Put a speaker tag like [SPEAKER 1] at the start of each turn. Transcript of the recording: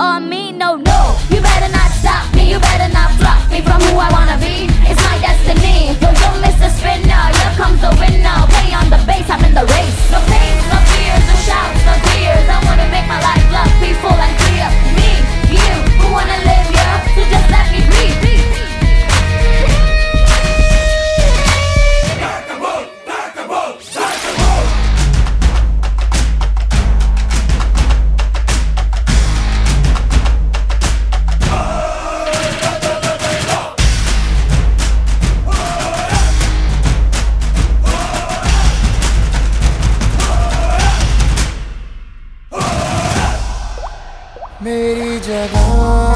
[SPEAKER 1] on me, no, no. You better not stop me, you better not block me from who I wanna be. It's my destiny. Yo, yo, Mr. Spinner, here comes the winner. Play on the bass, I'm in the race. No pain, no fears, no shouts, no tears. I wanna make my life love be full and clear. Me, you, who wanna live here, so just let me breathe.
[SPEAKER 2] मेरी जगह